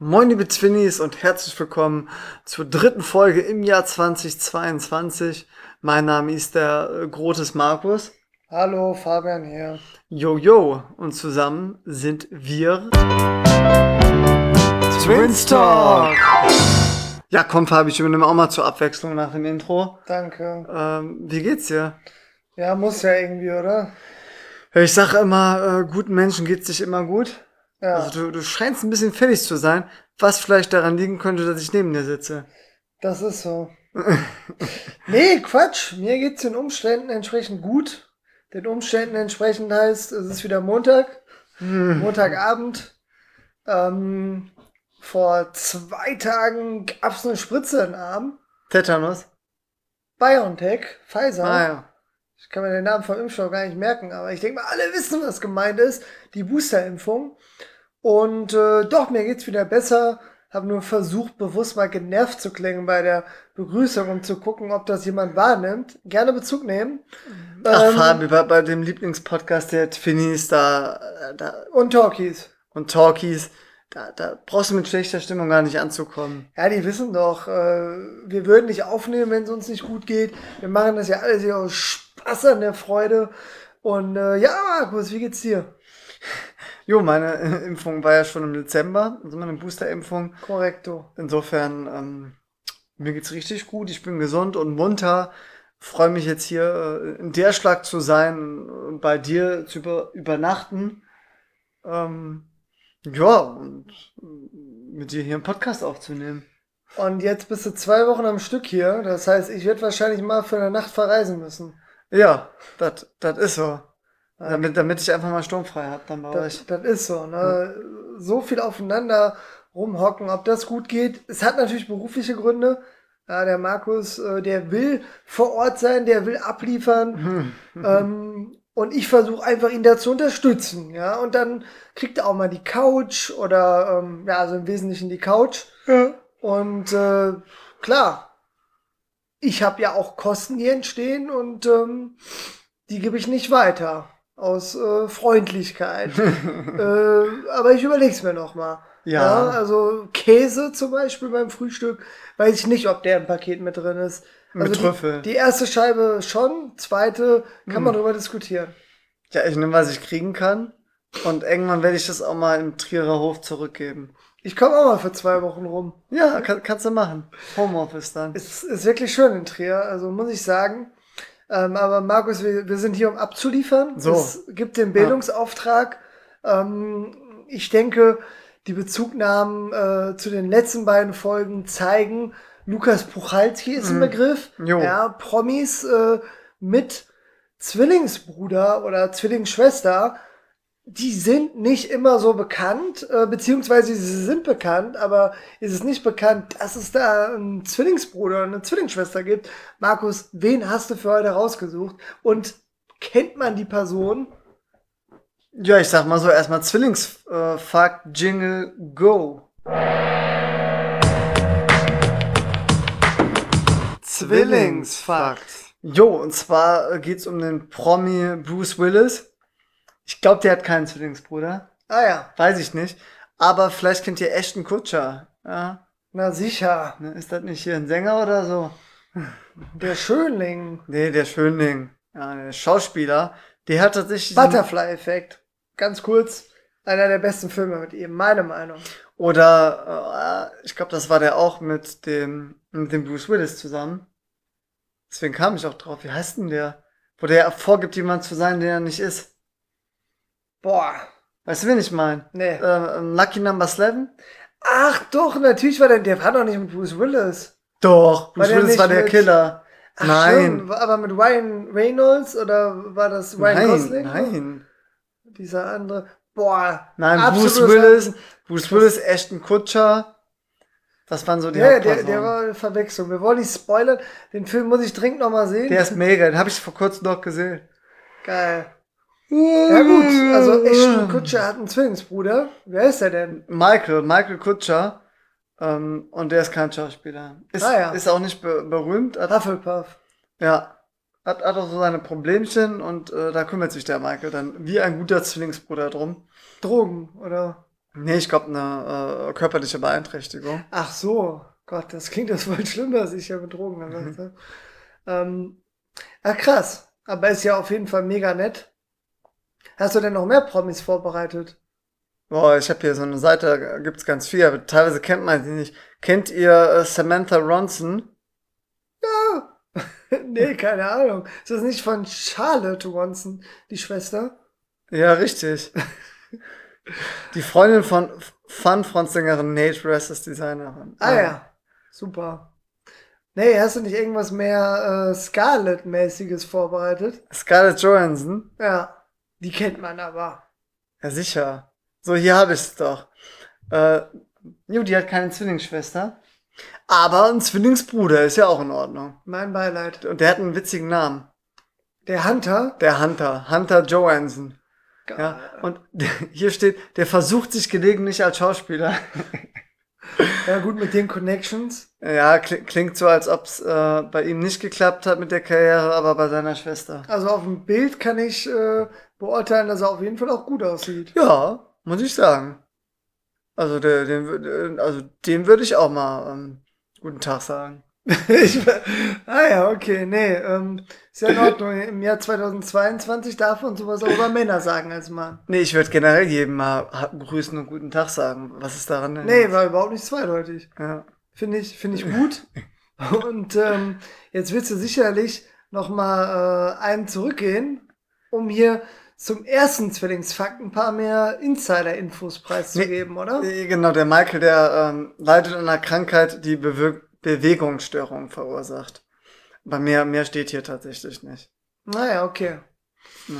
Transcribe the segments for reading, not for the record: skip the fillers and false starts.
Moin liebe Twinnies und herzlich willkommen zur dritten Folge im Jahr 2022. Mein Name ist der Grotes Markus. Hallo, Fabian hier. Jojo, und zusammen sind wir Twins Talk. Ja, komm Fabi, ich übernehme auch mal zur Abwechslung nach dem Intro. Danke. Wie geht's dir? Ja, muss ja irgendwie, oder? Ich sage immer, guten Menschen geht's sich immer gut. Ja, Also du scheinst ein bisschen fertig zu sein, was vielleicht daran liegen könnte, dass ich neben dir sitze. das ist so. Nee, Quatsch. Mir geht's den Umständen entsprechend gut. Den Umständen entsprechend heißt, es ist wieder Montag. Montagabend. Vor 2 Tagen gab's eine Spritze in den Arm. Tetanus. BioNTech, Pfizer. Ah ja. Ich kann mir den Namen vom Impfstoff gar nicht merken, aber ich denke mal, alle wissen, was gemeint ist. Die Boosterimpfung. Und doch, mir geht's wieder besser. Habe nur versucht, bewusst mal genervt zu klingen bei der Begrüßung, um zu gucken, ob das jemand wahrnimmt. Gerne Bezug nehmen. Ach, Fabi, bei dem Lieblingspodcast der Twinnies da Und Talkies. und Talkies, da brauchst du mit schlechter Stimmung gar nicht anzukommen. Ja, die wissen doch, wir würden nicht aufnehmen, wenn es uns nicht gut geht. Wir machen das ja alles hier aus Spaß an der Freude. Und ja, Markus, wie geht's dir? Jo, meine Impfung war ja schon im Dezember, also meine Boosterimpfung. Korrekto. Insofern, mir geht's richtig gut, ich bin gesund und munter. Freue mich jetzt hier in der Schlag zu sein und bei dir zu übernachten. Ja, und mit dir hier einen Podcast aufzunehmen. Und jetzt bist du 2 Wochen am Stück hier. Das heißt, ich werde wahrscheinlich mal für eine Nacht verreisen müssen. Ja, das ist so. Damit ich einfach mal sturmfrei hab dann bei euch. Das ist so, ne? So viel aufeinander rumhocken, ob das gut geht. Es hat natürlich berufliche Gründe. Ja, der Markus, der will vor Ort sein, der will abliefern. Und ich versuche einfach, ihn da zu unterstützen. Ja, und dann kriegt er auch mal die Couch oder, ja, also im Wesentlichen die Couch. Ja. Und klar, ich habe ja auch Kosten, die entstehen und die gebe ich nicht weiter. Aus Freundlichkeit. Aber ich überlege es mir noch mal. Ja. Also Käse zum Beispiel beim Frühstück, weiß ich nicht, ob der im Paket mit drin ist. Mit Also Trüffel. die erste Scheibe schon, zweite kann man drüber diskutieren. Ja, ich nehme, was ich kriegen kann. Und irgendwann werde ich das auch mal im Trierer Hof zurückgeben. Ich komme auch mal für 2 Wochen rum. Ja, kannst du machen. Homeoffice dann. Es ist wirklich schön in Trier, also muss ich sagen. Aber Markus, wir sind hier, um abzuliefern. So. Es gibt den Bildungsauftrag. Ich denke, die Bezugnahmen zu den letzten beiden Folgen zeigen, Lukas Puchalski ist ein Begriff. Jo. Ja, Promis mit Zwillingsbruder oder Zwillingsschwester, die sind nicht immer so bekannt, beziehungsweise sie sind bekannt, aber ist es nicht bekannt, dass es da einen Zwillingsbruder oder eine Zwillingsschwester gibt. Markus, wen hast du für heute rausgesucht? Und kennt man die Person? Ja, ich sag mal so, erstmal Zwillingsfakt, Jingle, go. Zwillingsfakt. Jo, und zwar geht's um den Promi Bruce Willis. Ich glaube, der hat keinen Zwillingsbruder. Ah ja, Weiß ich nicht. Aber vielleicht kennt ihr Ashton Kutcher. Ja, na sicher. ne, ist das nicht hier ein Sänger oder so? Der Schönling. Nee, der Schönling. Ja, der Schauspieler. Der hat tatsächlich... Butterfly-Effekt. Ganz kurz. Einer der besten Filme mit ihm, meine Meinung. Oder, ich glaube, das war der auch mit dem Bruce Willis zusammen. Deswegen kam ich auch drauf. Wie heißt denn der? Wo der vorgibt, jemand zu sein, der er nicht ist. Boah. Weißt du, wen ich meine? Nee. Lucky Number 11? Ach doch, natürlich war der war doch nicht mit Bruce Willis. Doch, Bruce der Willis nicht war der mit- Killer. Ach, Nein. stimmt, aber mit Ryan Reynolds oder war das Ryan Nein, Gosling? nein. Dieser andere. Boah. Nein, absolutes Bruce Willis, Ashton Kutcher. Das waren so die Ja, Hauptpersonen. der war eine Verwechslung. Wir wollen nicht spoilern. Den Film muss ich dringend noch mal sehen. Der ist mega, den habe ich vor kurzem noch gesehen. Geil. Ja gut, also Ashton Kutcher hat einen Zwillingsbruder. Wer ist der denn? Michael Kutscher. Und der ist kein Schauspieler. Ja. Ist auch nicht berühmt. Hufflepuff. Ja. Hat auch so seine Problemchen und da kümmert sich der Michael dann wie ein guter Zwillingsbruder drum. Drogen, oder? Nee, ich glaube, eine körperliche Beeinträchtigung. Ach so, Gott, das klingt das voll schlimm, dass ich ja mit Drogen erwischt habe. Ähm, krass. Aber ist ja auf jeden Fall mega nett. Hast du denn noch mehr Promis vorbereitet? Boah, ich habe hier so eine Seite, da gibt's ganz viel, aber teilweise kennt man sie nicht. Kennt ihr Samantha Ronson? Nee, keine Ahnung. Ist das nicht von Charlotte Ronson, die Schwester? Ja, richtig. Die Freundin von Fun-Frontsängerin Nate Ress ist Designerin. Ah ja, super. Nee, hast du nicht irgendwas mehr Scarlett-mäßiges vorbereitet? Scarlett Johansson? Ja, die kennt man aber. Ja, sicher. So, hier habe ich's doch. Äh, die hat keine Zwillingsschwester. Aber ein Zwillingsbruder ist ja auch in Ordnung. Mein Beileid. Und der hat einen witzigen Namen. Der Hunter? Der Hunter. Hunter Johansson. Ja, Geil. und hier steht, der versucht sich gelegentlich als Schauspieler. Ja, gut, mit den Connections. Ja, klingt so, als ob's bei ihm nicht geklappt hat mit der Karriere, aber bei seiner Schwester. Also auf dem Bild kann ich beurteilen, dass er auf jeden Fall auch gut aussieht. Ja, muss ich sagen. Also, dem würde ich auch mal guten Tag sagen. Ich, ja, okay, nee, ist ja in Ordnung. Im Jahr 2022 darf man sowas auch über Männer sagen als Mann. Nee, ich würde generell jedem mal grüßen und guten Tag sagen. Was ist daran denn? Nee, war überhaupt nicht zweideutig. Ja. Finde ich gut. Und jetzt willst du sicherlich noch mal einen zurückgehen, um hier zum ersten Zwillingsfakt ein paar mehr Insider-Infos preiszugeben, oder? Genau, der Michael, der leidet an einer Krankheit, die Bewegungsstörungen verursacht. Aber mehr steht hier tatsächlich nicht. Naja, okay. Ja.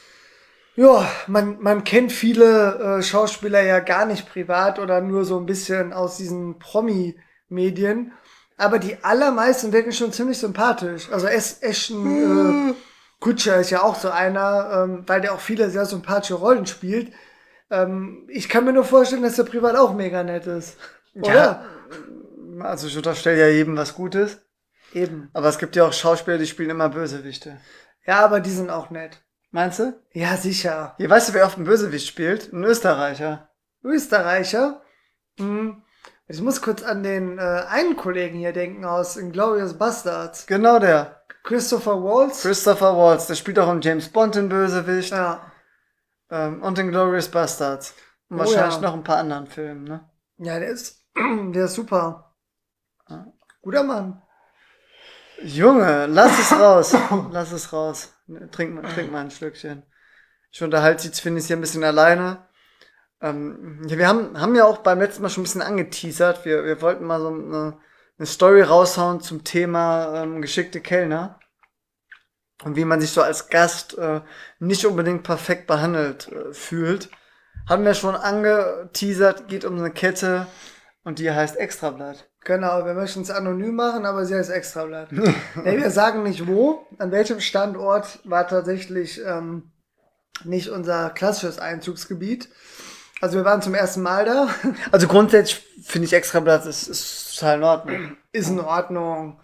Ja, man kennt viele Schauspieler ja gar nicht privat oder nur so ein bisschen aus diesen Promi-Medien. Aber die allermeisten wirken schon ziemlich sympathisch. Also Ashton Kutcher ist ja auch so einer, weil der auch viele sehr sympathische Rollen spielt. Ich kann mir nur vorstellen, dass er privat auch mega nett ist. Oder? Ja, also ich unterstelle ja jedem was Gutes. Eben. Aber es gibt ja auch Schauspieler, die spielen immer Bösewichte. Ja, aber die sind auch nett. Meinst du? Ja, sicher. Hier, weißt du, wer oft einen Bösewicht spielt? Ein Österreicher. Österreicher. Hm. Ich muss kurz an den einen Kollegen hier denken aus Inglourious Basterds. Genau der. Christopher Waltz. Christopher Waltz. Der spielt auch in James Bond den Bösewicht. Ja. Und in Glorious Bastards. Und Oh wahrscheinlich ja. noch ein paar anderen Filmen, ne? Ja, der ist super. Ja. Guter Mann. Junge, lass es raus. Lass es raus. Trink mal ein Schlückchen. Ich unterhalte sie, finde ich, hier ein bisschen alleine. Ja, wir haben ja auch beim letzten Mal schon ein bisschen angeteasert. Wir wollten mal so eine Story raushauen zum Thema geschickte Kellner. Und wie man sich so als Gast nicht unbedingt perfekt behandelt fühlt. Haben wir schon angeteasert, geht um eine Kette und die heißt Extrablatt. Genau, wir möchten es anonym machen, aber sie heißt Extrablatt. Nee, wir sagen nicht wo. An welchem Standort war tatsächlich nicht unser klassisches Einzugsgebiet. Also wir waren zum ersten Mal da. Also grundsätzlich finde ich Extrablatt ist total in Ordnung. Ist in Ordnung.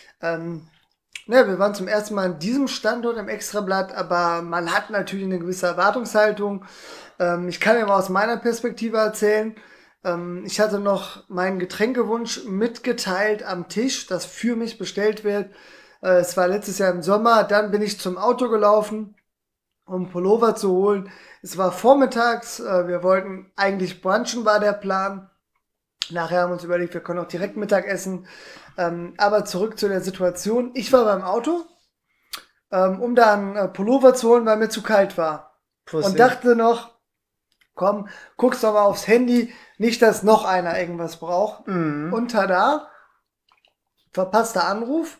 Ne, wir waren zum ersten Mal an diesem Standort im Extrablatt, aber man hat natürlich eine gewisse Erwartungshaltung. Ich kann ja mal aus meiner Perspektive erzählen. Ich hatte noch meinen Getränkewunsch mitgeteilt am Tisch, das für mich bestellt wird. Es war letztes Jahr im Sommer. Dann bin ich zum Auto gelaufen, um Pullover zu holen. Es war vormittags. Wir wollten eigentlich brunchen, war der Plan. Nachher haben wir uns überlegt, wir können auch direkt Mittag essen. Aber zurück zu der Situation. Ich war beim Auto, um da einen Pullover zu holen, weil mir zu kalt war. Pussy. Und dachte noch, komm, guckst doch mal aufs Handy, nicht, dass noch einer irgendwas braucht. Mhm. Und tada, verpasster Anruf.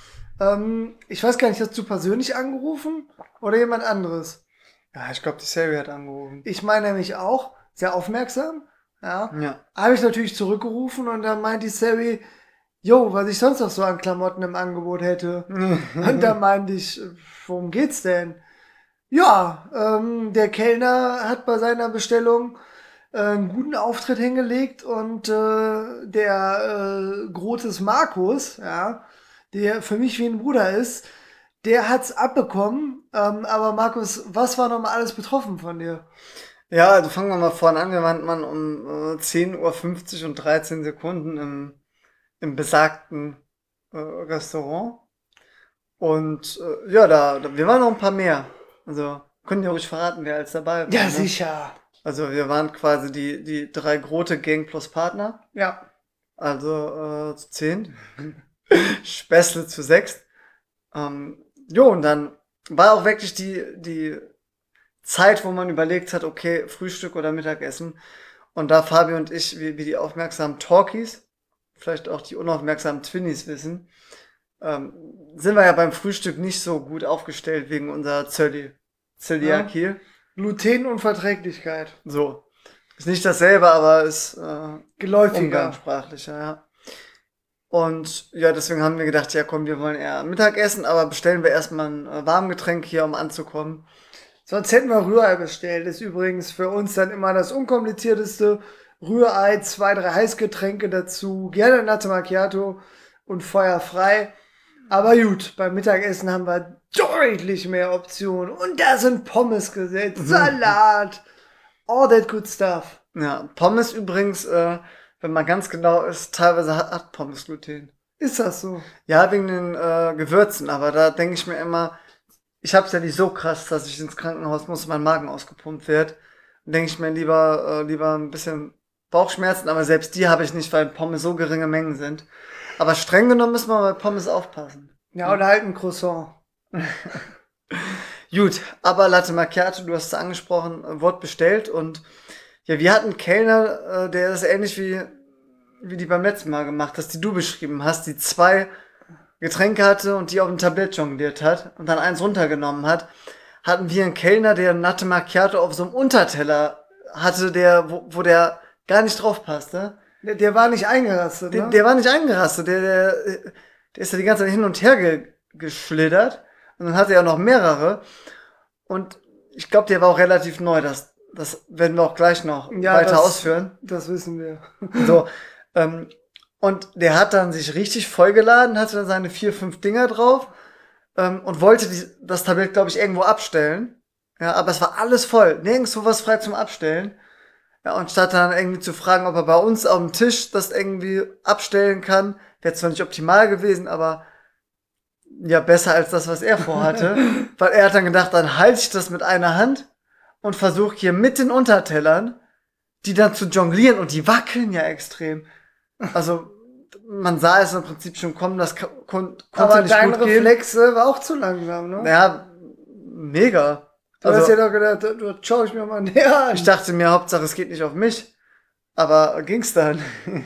Ich weiß gar nicht, hast du persönlich angerufen oder jemand anderes? Ja, ich glaube, die Sari hat angerufen. Ich meine nämlich auch, sehr aufmerksam. Ja. Ja. Habe ich natürlich zurückgerufen und dann meint die Sari, jo, was ich sonst noch so an Klamotten im Angebot hätte. Und dann meinte ich, worum geht's denn? Ja, der Kellner hat bei seiner Bestellung einen guten Auftritt hingelegt und der Grotes Markus, ja, der für mich wie ein Bruder ist, der hat's abbekommen. Aber Markus, was war nochmal alles betroffen von dir? Ja, also fangen wir mal vorne an. Wir waren um 10:50 Uhr und 13 Sekunden im besagten Restaurant. Und ja, wir waren noch ein paar mehr. Also können ja ruhig verraten, wer alles dabei war. Ja, Ne? sicher. Also wir waren quasi die drei große Gang plus Partner. Ja. Also zu 10. Späßle zu 6. Jo, und dann war auch wirklich die Zeit, wo man überlegt hat, okay, Frühstück oder Mittagessen. Und da Fabi und ich, wie die aufmerksamen Talkies, vielleicht auch die unaufmerksamen Twinnies wissen, sind wir ja beim Frühstück nicht so gut aufgestellt wegen unserer Zöliakie. Glutenunverträglichkeit. So. Ist nicht dasselbe, aber ist Geläufiger. umgangssprachlicher, ja. Und ja, deswegen haben wir gedacht, ja komm, wir wollen eher Mittagessen, aber bestellen wir erstmal ein Warmgetränk hier, um anzukommen. Sonst hätten wir Rührei bestellt. Ist übrigens für uns dann immer das unkomplizierteste. Rührei, 2, 3 Heißgetränke dazu, gerne Latte Macchiato und feuerfrei. Aber gut, beim Mittagessen haben wir deutlich mehr Optionen. Und da sind Pommes gesetzt, Salat, all that good stuff. Ja, Pommes übrigens, wenn man ganz genau ist, teilweise hat Pommes Gluten. Ist das so? Ja, wegen den Gewürzen, aber da denke ich mir immer, ich hab's ja nicht so krass, dass ich ins Krankenhaus muss und mein Magen ausgepumpt wird. Dann denke ich mir lieber ein bisschen Bauchschmerzen, aber selbst die habe ich nicht, weil Pommes so geringe Mengen sind. Aber streng genommen müssen wir bei Pommes aufpassen. Ja, oder halt ein Croissant. Gut, aber Latte Macchiato, du hast es angesprochen, wurde bestellt und ja, wir hatten einen Kellner, der ist ähnlich wie die beim letzten Mal gemacht hast, die du beschrieben hast, die 2 Getränke hatte und die auf dem Tablett jongliert hat und dann eins runtergenommen hat. Hatten wir einen Kellner, der Latte Macchiato auf so einem Unterteller hatte, wo der gar nicht drauf passte. Der war nicht eingerastet, ne? Der war nicht eingerastet, der ist ja die ganze Zeit hin und her geschlittert und dann hatte er noch mehrere und ich glaube, der war auch relativ neu, das werden wir auch gleich noch weiter ausführen. Das wissen wir. So, und der hat dann sich richtig vollgeladen, hatte dann seine 4, 5 Dinger drauf und wollte das Tablett, glaube ich, irgendwo abstellen. Ja, aber es war alles voll, nirgendwo was frei zum Abstellen. Ja, und statt dann irgendwie zu fragen, ob er bei uns auf dem Tisch das irgendwie abstellen kann, wäre zwar nicht optimal gewesen, aber ja, besser als das, was er vorhatte. Weil er hat dann gedacht, dann halte ich das mit einer Hand und versuche hier mit den Untertellern, die dann zu jonglieren und die wackeln ja extrem. Also, man sah es im Prinzip schon kommen, das konnte Aber nicht dein gut gehen. Reflexe war auch zu langsam, ne? Ja, mega. Du hast ja doch gedacht, du schau ich mir mal näher an. Ich dachte mir, Hauptsache es geht nicht auf mich. Aber ging's dann.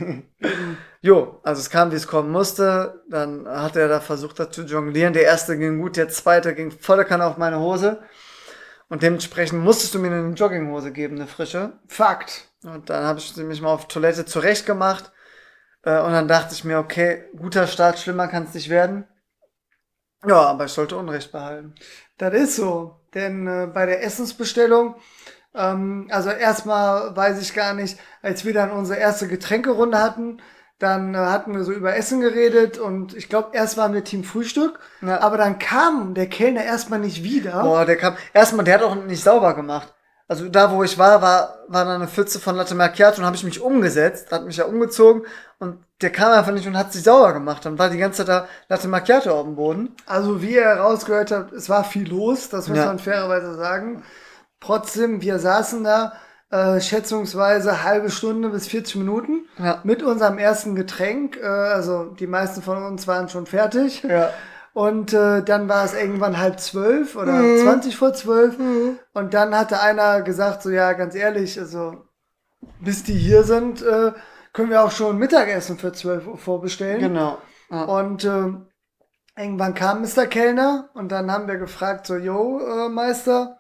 Jo, also es kam, wie es kommen musste. Dann hat er da versucht, das zu jonglieren. Der erste ging gut, der zweite ging volle Kanne auf meine Hose. Und dementsprechend musstest du mir eine Jogginghose geben, eine frische. Fakt. Und dann habe ich mich mal auf Toilette zurecht gemacht. Und dann dachte ich mir, okay, guter Start, schlimmer kann es nicht werden. Ja, aber ich sollte Unrecht behalten. Das ist so. Denn bei der Essensbestellung, also erstmal weiß ich gar nicht, als wir dann unsere erste Getränkerunde hatten, dann hatten wir so über Essen geredet und ich glaube, erst waren wir Team Frühstück, Ja. aber dann kam der Kellner erstmal nicht wieder. Boah, der hat auch nicht sauber gemacht. Also da, wo ich war da eine Pfütze von Latte Macchiato und habe ich mich umgesetzt, hat mich ja umgezogen und der kam einfach nicht und hat sich sauber gemacht. Dann war die ganze Zeit da Latte Macchiato auf dem Boden. Also wie ihr herausgehört habt, es war viel los, das muss Ja. man fairerweise sagen. Trotzdem, wir saßen da schätzungsweise halbe Stunde bis 40 Minuten Ja. mit unserem ersten Getränk. Also die meisten von uns waren schon fertig. Ja. Und dann war es irgendwann 11:30 oder 11:20. Und dann hatte einer gesagt, so ja, ganz ehrlich, also bis die hier sind, können wir auch schon Mittagessen für 12 Uhr vorbestellen. Genau. Ja. Und irgendwann kam Mr. Kellner und dann haben wir gefragt, so, yo, Meister,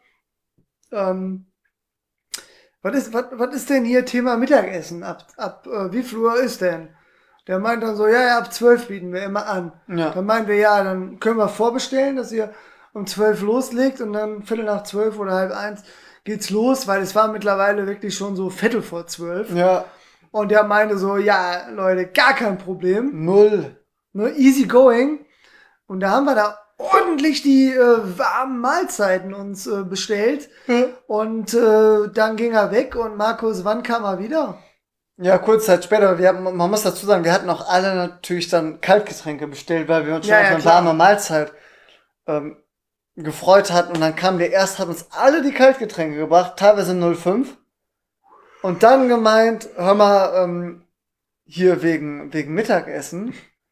was ist denn hier Thema Mittagessen? Ab wie viel Uhr ist denn? Der meint dann so, ja, ab 12 bieten wir immer an. Ja. Dann meinen wir, ja, dann können wir vorbestellen, dass ihr um 12 loslegt und dann 12:15 oder 12:30 geht's los, weil es war mittlerweile wirklich schon so 11:45. Ja. Und der meinte so, ja, Leute, gar kein Problem. 0. Ne, easy going. Und da haben wir da ordentlich die warmen Mahlzeiten uns bestellt. Und dann ging er weg und Markus, wann kam er wieder? Ja, kurz Zeit später, man muss dazu sagen, wir hatten auch alle natürlich dann Kaltgetränke bestellt, weil wir uns schon auf eine warme Mahlzeit gefreut hatten. Und dann kam der erst, hat uns alle die Kaltgetränke gebracht, teilweise 0,5. Und dann gemeint, hör mal, hier wegen Mittagessen.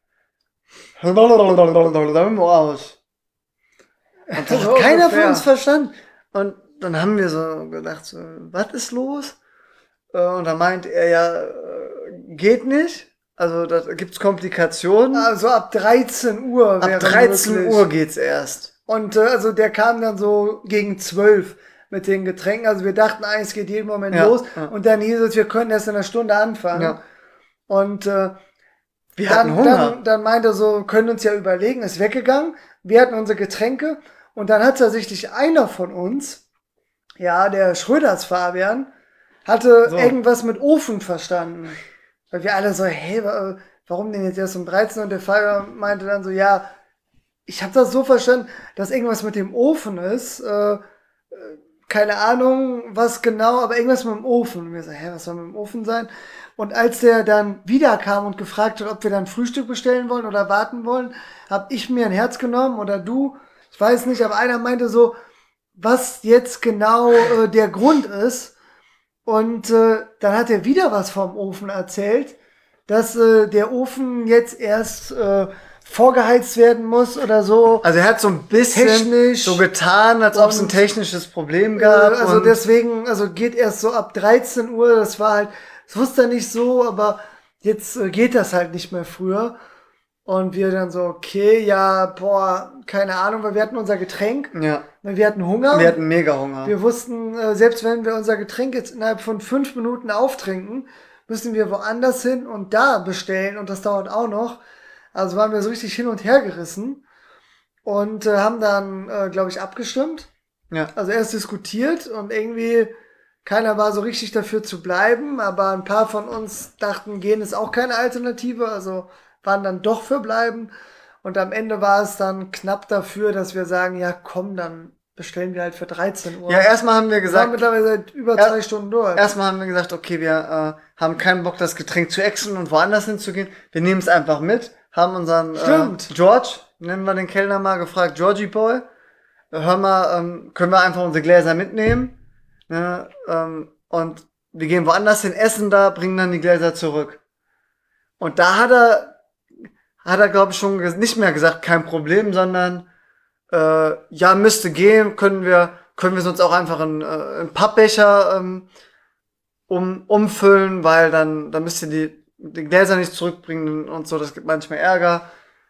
Aus. Und das hat keiner von uns verstanden. Und dann haben wir so gedacht, so, was ist los? Und dann meint er ja, geht nicht. Also da gibt's Komplikationen. Also ab 13 Uhr wäre Ab 13 möglich. Uhr geht's erst. Und also der kam dann so gegen 12 mit den Getränken. Also wir dachten eigentlich, es geht jeden Moment los. Ja. Und dann hieß es, wir können erst in einer Stunde anfangen. Ja. Und wir hatten Hunger. Dann meinte er so, können uns ja überlegen, ist weggegangen. Wir hatten unsere Getränke. Und dann hat tatsächlich einer von uns, ja, der Schröders Fabian, hatte irgendwas mit Ofen verstanden. Weil wir alle so, hey, warum denn jetzt erst um 13 Uhr? Und der Fabian meinte dann so, ja, ich habe das so verstanden, dass irgendwas mit dem Ofen ist. Keine Ahnung, was genau, aber irgendwas mit dem Ofen. Und wir so, was soll mit dem Ofen sein? Und als der dann wiederkam und gefragt hat, ob wir dann Frühstück bestellen wollen oder warten wollen, habe ich mir ein Herz genommen oder du, ich weiß nicht, aber einer meinte so, was jetzt genau der Grund ist. Und dann hat er wieder was vom Ofen erzählt, dass der Ofen jetzt erst vorgeheizt werden muss oder so. Also er hat so ein bisschen technisch so getan, als ob es ein technisches Problem gab. Also deswegen, also geht erst so ab 13 Uhr, das war halt, das wusste er nicht so, aber jetzt geht das halt nicht mehr früher. Und wir dann so, okay, ja, keine Ahnung, weil wir hatten unser Getränk. Ja. Wir hatten Hunger. Wir hatten mega Hunger. Wir wussten, selbst wenn wir unser Getränk jetzt innerhalb von 5 Minuten auftrinken, müssen wir woanders hin und da bestellen und das dauert auch noch. Also waren wir so richtig hin und her gerissen und haben dann, glaube ich, abgestimmt. Ja. Also erst diskutiert und irgendwie keiner war so richtig dafür zu bleiben, aber ein paar von uns dachten, gehen ist auch keine Alternative, also waren dann doch für bleiben. Und am Ende war es dann knapp dafür, dass wir sagen, ja komm, dann bestellen wir halt für 13 Uhr. Ja, erstmal haben wir gesagt... Wir waren mittlerweile seit über 2 Stunden durch. Erstmal haben wir gesagt, okay, wir haben keinen Bock, das Getränk zu exen und woanders hinzugehen. Wir nehmen es einfach mit, haben unseren George, nennen wir den Kellner mal, gefragt, Georgie Boy, hör mal, können wir einfach unsere Gläser mitnehmen? Ne, und wir gehen woanders hin, essen da, bringen dann die Gläser zurück. Und da hat er, glaube ich, schon nicht mehr gesagt, kein Problem, sondern ja, müsste gehen, können wir sonst auch einfach einen Pappbecher umfüllen, weil dann müsst ihr die Gläser nicht zurückbringen und so, das gibt manchmal Ärger.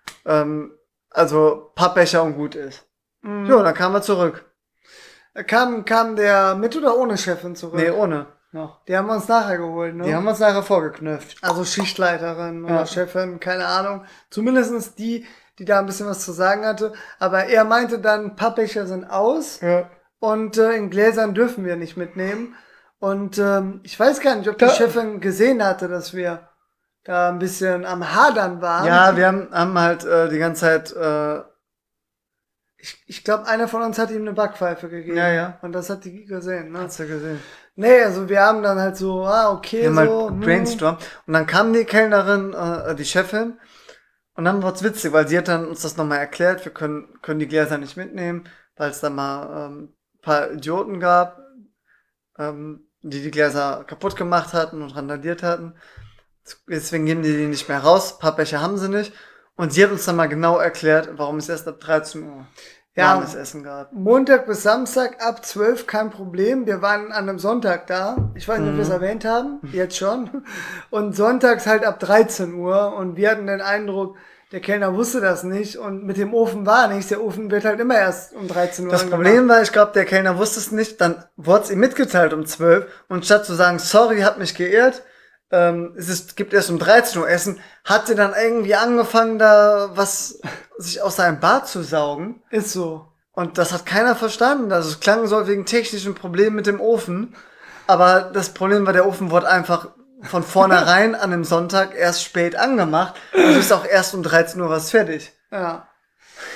Also Pappbecher und gut ist. Mhm. Ja, dann kam er zurück. Kam der mit oder ohne Chefin zurück? Nee, ohne. Noch. Die haben wir uns nachher geholt, ne? Die haben wir uns nachher vorgeknüpft. Also Schichtleiterin oder Chefin, keine Ahnung. Zumindestens die da ein bisschen was zu sagen hatte. Aber er meinte dann, Pappbecher sind aus und in Gläsern dürfen wir nicht mitnehmen. Und ich weiß gar nicht, ob die Chefin gesehen hatte, dass wir da ein bisschen am Hadern waren. Ja, wir haben halt die ganze Zeit... Ich glaube, einer von uns hat ihm eine Backpfeife gegeben. Ja. Und das hat die gesehen, ne? Hast du gesehen. Nee, also wir haben dann halt so, okay, wir haben so. Halt brainstorm. Und dann kam die Kellnerin, die Chefin, und dann war's witzig, weil sie hat dann uns das nochmal erklärt, wir können die Gläser nicht mitnehmen, weil es da mal ein paar Idioten gab, die Gläser kaputt gemacht hatten und randaliert hatten. Deswegen geben die nicht mehr raus, Pappbecher haben sie nicht. Und sie hat uns dann mal genau erklärt, warum es erst ab 13 Uhr warmes Essen gab. Montag bis Samstag ab 12 kein Problem. Wir waren an einem Sonntag da. Ich weiß nicht, ob wir es erwähnt haben. Jetzt schon. Und sonntags halt ab 13 Uhr. Und wir hatten den Eindruck, der Kellner wusste das nicht. Und mit dem Ofen war nichts. Der Ofen wird halt immer erst um 13 Uhr Das Problem war, ich glaube, der Kellner wusste es nicht. Dann wurde es ihm mitgeteilt um 12. Und statt zu sagen, sorry, hab mich geirrt, gibt erst um 13 Uhr Essen, hat er dann irgendwie angefangen, da was sich aus seinem Bart zu saugen. Ist so. Und das hat keiner verstanden. Also es klang so wegen technischen Problemen mit dem Ofen. Aber das Problem war, der Ofen wurde einfach von vornherein an einem Sonntag erst spät angemacht. Also ist auch erst um 13 Uhr was fertig. Ja.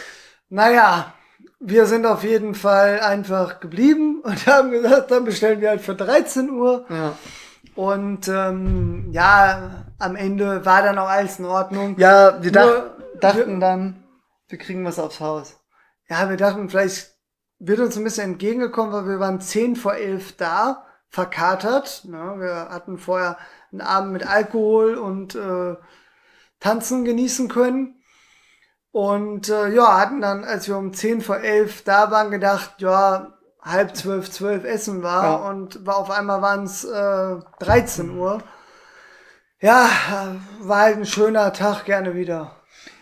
Naja, wir sind auf jeden Fall einfach geblieben und haben gesagt, dann bestellen wir halt für 13 Uhr. Ja. Und ja, am Ende war dann auch alles in Ordnung. Ja, wir Nur- dachten dann, wir kriegen was aufs Haus. Ja, wir dachten, vielleicht wird uns ein bisschen entgegengekommen, weil wir waren 10 vor 11 da, verkatert. Ne? Wir hatten vorher einen Abend mit Alkohol und Tanzen genießen können. Und ja, hatten dann, als wir um 10 vor 11 da waren, gedacht, ja, halb 12, 12 essen war. Ja. Und auf einmal waren es 13 Uhr. Ja, war halt ein schöner Tag, gerne wieder.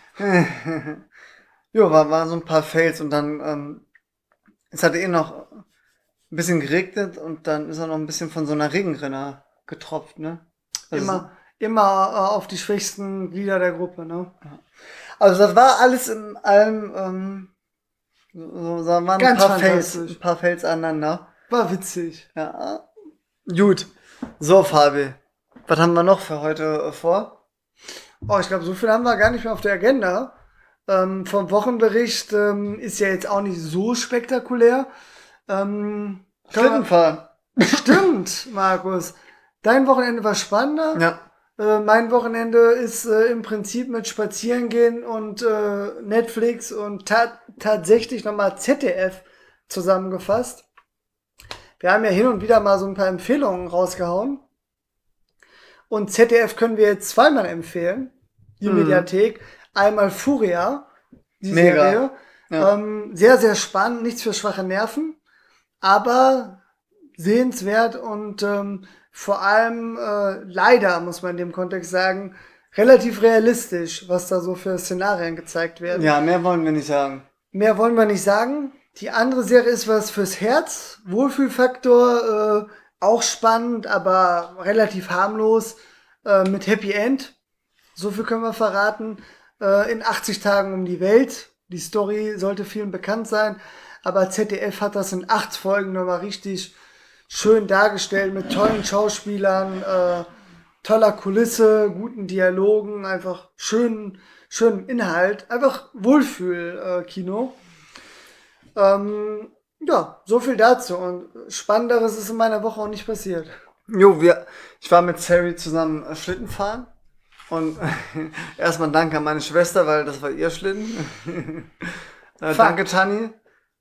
Jo, war so ein paar Fails und dann, es hatte noch ein bisschen geregnet und dann ist auch noch ein bisschen von so einer Regenrinne getropft, ne? Also, Immer auf die schwächsten Glieder der Gruppe, ne? Also das war alles in allem, da waren Ganz ein fantastisch. paar Fails aneinander. War witzig. Ja. Gut. So, Fabi. Was haben wir noch für heute vor? Oh, ich glaube, so viel haben wir gar nicht mehr auf der Agenda. Vom Wochenbericht ist ja jetzt auch nicht so spektakulär. Schlittenfahren. Stimmt, Markus. Dein Wochenende war spannender. Ja. Mein Wochenende ist im Prinzip mit Spazierengehen und Netflix und tatsächlich nochmal ZDF zusammengefasst. Wir haben ja hin und wieder mal so ein paar Empfehlungen rausgehauen. Und ZDF können wir jetzt zweimal empfehlen. Die Mediathek. Einmal Furia, die Mega. Serie. Ja. Sehr, sehr spannend, nichts für schwache Nerven. Aber sehenswert und vor allem leider, muss man in dem Kontext sagen, relativ realistisch, was da so für Szenarien gezeigt werden. Ja, mehr wollen wir nicht sagen. Mehr wollen wir nicht sagen. Die andere Serie ist was fürs Herz. Wohlfühlfaktor, auch spannend, aber relativ harmlos, mit Happy End. So viel können wir verraten. In 80 Tagen um die Welt. Die Story sollte vielen bekannt sein. Aber ZDF hat das in 8 Folgen nochmal richtig schön dargestellt mit tollen Schauspielern, toller Kulisse, guten Dialogen, einfach schönen Inhalt. Einfach Wohlfühl-Kino. Ja, so viel dazu. Und Spannenderes ist in meiner Woche auch nicht passiert. Jo, ich war mit Sari zusammen Schlitten fahren. Und erstmal danke an meine Schwester, weil das war ihr Schlitten. Danke, Tani.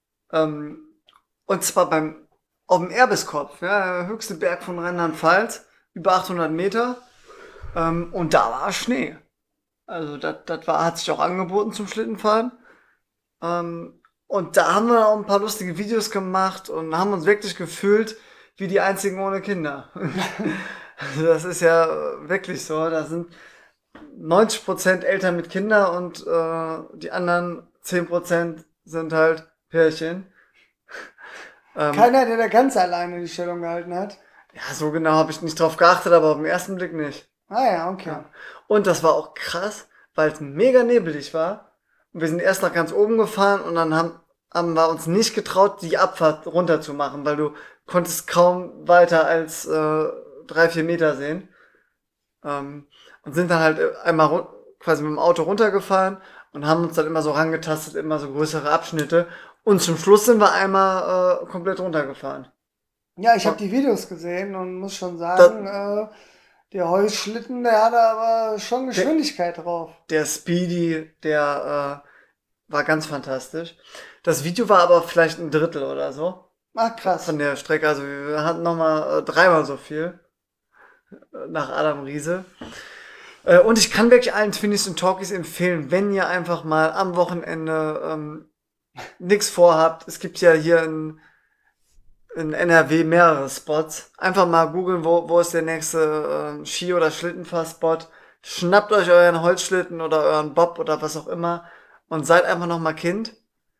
Und zwar auf dem Erbeskopf, ja, der höchste Berg von Rheinland-Pfalz, über 800 Meter. Und da war Schnee. Also das hat sich auch angeboten zum Schlittenfahren. Und da haben wir auch ein paar lustige Videos gemacht und haben uns wirklich gefühlt wie die einzigen ohne Kinder. Also das ist ja wirklich so. Da sind 90% Eltern mit Kindern und die anderen 10% sind halt Pärchen. Keiner, der da ganz alleine die Stellung gehalten hat. Ja, so genau habe ich nicht drauf geachtet, aber auf den ersten Blick nicht. Ah ja, okay. Ja. Und das war auch krass, weil es mega nebelig war. Und wir sind erst nach ganz oben gefahren und dann haben wir uns nicht getraut, die Abfahrt runter zu machen, weil du konntest kaum weiter als 3-4 Meter sehen. Und sind dann halt einmal quasi mit dem Auto runtergefahren und haben uns dann immer so rangetastet, immer so größere Abschnitte. Und zum Schluss sind wir einmal komplett runtergefahren. Ja, ich habe die Videos gesehen und muss schon sagen, der Holzschlitten, der hatte aber schon Geschwindigkeit drauf. Der Speedy, der war ganz fantastisch. Das Video war aber vielleicht ein Drittel oder so Ach, krass. von der Strecke. Also wir hatten nochmal 3-mal so viel nach Adam Riese. Und ich kann wirklich allen Twinnies und Talkies empfehlen, wenn ihr einfach mal am Wochenende nichts vorhabt. Es gibt ja hier in NRW mehrere Spots. Einfach mal googeln, wo ist der nächste Ski- oder Schlittenfahrspot. Schnappt euch euren Holzschlitten oder euren Bob oder was auch immer und seid einfach noch mal Kind.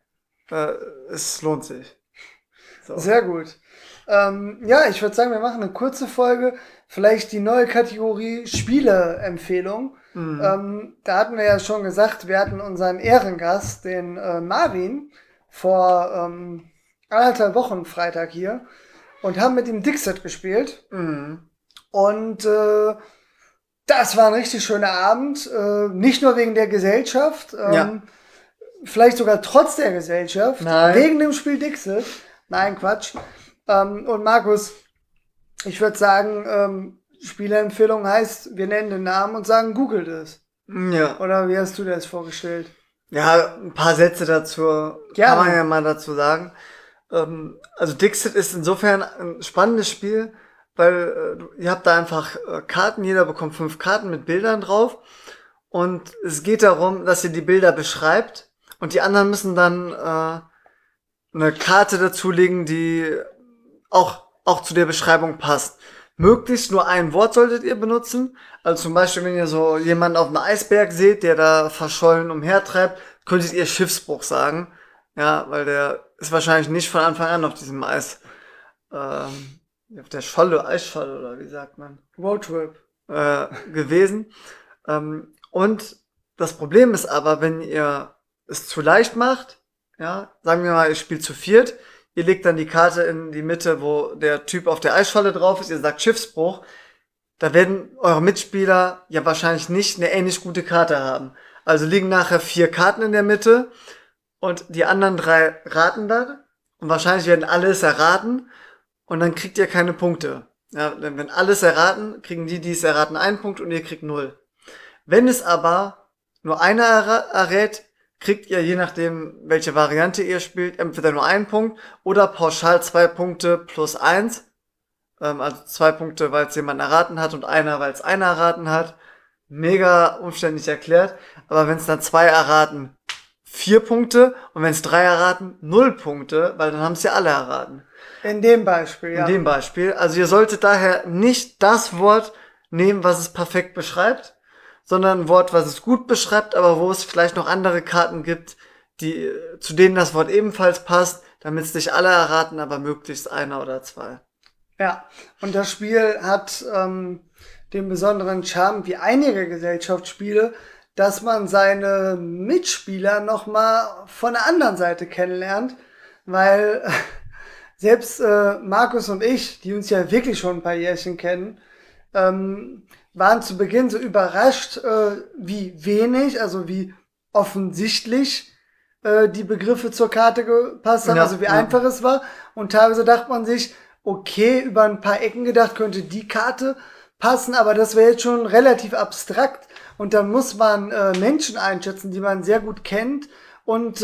Es lohnt sich. So. Sehr gut. Ja, ich würde sagen, wir machen eine kurze Folge. Vielleicht die neue Kategorie Spiele-Empfehlung. Da hatten wir ja schon gesagt, wir hatten unseren Ehrengast, den Marvin, vor 1,5 Wochen Freitag hier und haben mit ihm Dixit gespielt. Und das war ein richtig schöner Abend. Nicht nur wegen der Gesellschaft. Ja. vielleicht sogar trotz der Gesellschaft, Nein. wegen dem Spiel Dixit. Nein, Quatsch. Und Markus, ich würde sagen, Spieleempfehlung heißt, wir nennen den Namen und sagen, googelt es. Ja. Oder wie hast du dir das vorgestellt? Ja, ein paar Sätze dazu Gerne. kann man ja mal dazu sagen. Also Dixit ist insofern ein spannendes Spiel, weil ihr habt da einfach Karten, jeder bekommt 5 Karten mit Bildern drauf und es geht darum, dass ihr die Bilder beschreibt und die anderen müssen dann eine Karte dazulegen, die auch zu der Beschreibung passt. Möglichst nur ein Wort solltet ihr benutzen. Also zum Beispiel, wenn ihr so jemanden auf einem Eisberg seht, der da verschollen umhertreibt, könntet ihr Schiffsbruch sagen. Ja, weil der ist wahrscheinlich nicht von Anfang an auf diesem Eis, auf der Scholle, Eisscholle oder wie sagt man, Roadtrip. gewesen. Und das Problem ist aber, wenn ihr es zu leicht macht, ja, sagen wir mal, ihr spielt zu viert, ihr legt dann die Karte in die Mitte, wo der Typ auf der Eisscholle drauf ist, ihr sagt Schiffsbruch, da werden eure Mitspieler ja wahrscheinlich nicht eine ähnlich gute Karte haben. Also liegen nachher 4 Karten in der Mitte und die anderen 3 raten dann und wahrscheinlich werden alles erraten und dann kriegt ihr keine Punkte. Ja, denn wenn alles erraten, kriegen die es erraten, 1 Punkt und ihr kriegt 0. Wenn es aber nur einer errät, kriegt ihr, je nachdem, welche Variante ihr spielt, entweder nur 1 Punkt oder pauschal 2 Punkte plus 1. Also 2 Punkte, weil es jemand erraten hat und einer, weil es einer erraten hat. Mega umständlich erklärt. Aber wenn es dann 2 erraten, 4 Punkte und wenn es 3 erraten, 0 Punkte, weil dann haben es ja alle erraten. In dem Beispiel, ja. In dem Beispiel. Also ihr solltet daher nicht das Wort nehmen, was es perfekt beschreibt, sondern ein Wort, was es gut beschreibt, aber wo es vielleicht noch andere Karten gibt, die zu denen das Wort ebenfalls passt, damit es nicht alle erraten, aber möglichst einer oder 2. Ja, und das Spiel hat den besonderen Charme, wie einige Gesellschaftsspiele, dass man seine Mitspieler nochmal von der anderen Seite kennenlernt, weil selbst Markus und ich, die uns ja wirklich schon ein paar Jährchen kennen, waren zu Beginn so überrascht, wie wenig, also wie offensichtlich die Begriffe zur Karte gepasst haben, Ja, also wie ja. einfach es war. Und teilweise dachte man sich, okay, über ein paar Ecken gedacht könnte die Karte passen, aber das wäre jetzt schon relativ abstrakt. Und dann muss man Menschen einschätzen, die man sehr gut kennt und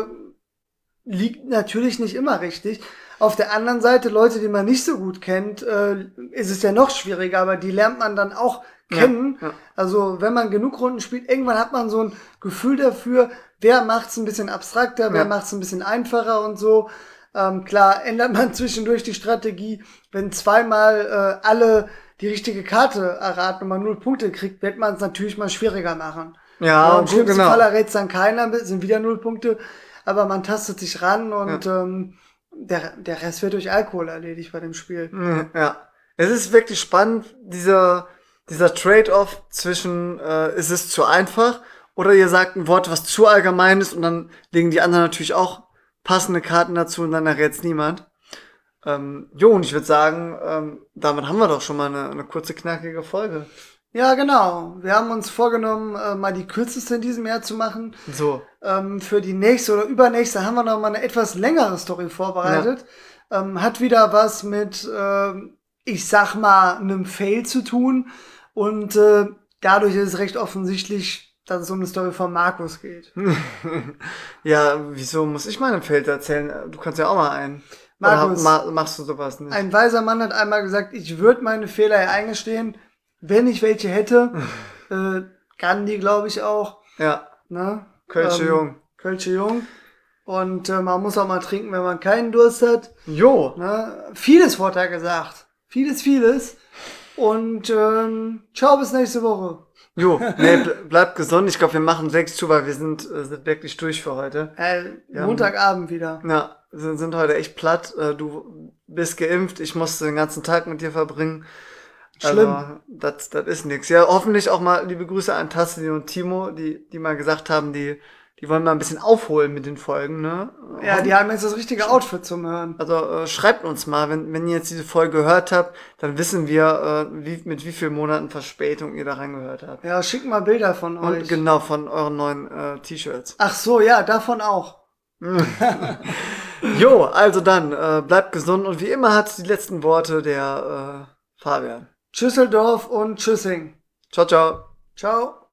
liegt natürlich nicht immer richtig. Auf der anderen Seite, Leute, die man nicht so gut kennt, ist es ja noch schwieriger, aber die lernt man dann auch kennen. Ja. Also wenn man genug Runden spielt, irgendwann hat man so ein Gefühl dafür, wer macht's ein bisschen abstrakter, wer Ja. macht's ein bisschen einfacher und so. Klar, ändert man zwischendurch die Strategie. Wenn zweimal alle die richtige Karte erraten und man 0 Punkte kriegt, wird man es natürlich mal schwieriger machen. Ja, Im gut, schlimmsten genau. Fall errät es dann keiner, sind wieder 0 Punkte, aber man tastet sich ran und der Rest wird durch Alkohol erledigt bei dem Spiel. Ja. Es ist wirklich spannend, dieser Trade-off zwischen, ist es zu einfach oder ihr sagt ein Wort, was zu allgemein ist und dann legen die anderen natürlich auch passende Karten dazu und dann errät's niemand. Und ich würde sagen, damit haben wir doch schon mal eine kurze, knackige Folge. Ja, genau. Wir haben uns vorgenommen, mal die kürzeste in diesem Jahr zu machen. So. Für die nächste oder übernächste haben wir noch mal eine etwas längere Story vorbereitet. Hat wieder was mit, ich sag mal, einem Fail zu tun. Und dadurch ist es recht offensichtlich, dass es um eine Story von Markus geht. Ja, wieso muss ich meinen Feld erzählen? Du kannst ja auch mal einen. Markus, Oder machst du sowas nicht? ein weiser Mann hat einmal gesagt, ich würde meine Fehler ja eingestehen, wenn ich welche hätte. Gandhi, glaube ich auch. Ja, Ne? Kölsche Jung. Kölsche Jung. Und man muss auch mal trinken, wenn man keinen Durst hat. Jo. Ne? Vieles wurde da gesagt. Vieles. Und ciao, bis nächste Woche. Jo, nee, bleib gesund. Ich glaube, wir machen 6 zu, weil wir sind wirklich durch für heute. Montagabend wieder. Ja, sind heute echt platt. Du bist geimpft, ich musste den ganzen Tag mit dir verbringen. Schlimm. Also, das ist nix. Ja, hoffentlich auch mal liebe Grüße an Tassili und Timo, die mal gesagt haben, die Die wollen mal ein bisschen aufholen mit den Folgen, ne? Ja, die haben jetzt das richtige Outfit zum Hören. Also schreibt uns mal, wenn ihr jetzt diese Folge gehört habt, dann wissen wir, mit wie vielen Monaten Verspätung ihr da reingehört habt. Ja, schickt mal Bilder von Und euch. genau, von euren neuen T-Shirts. Ach so, ja, davon auch. Jo, also dann, bleibt gesund und wie immer hat die letzten Worte der Fabian. Tschüsseldorf und Tschüssing. Ciao, ciao. Ciao.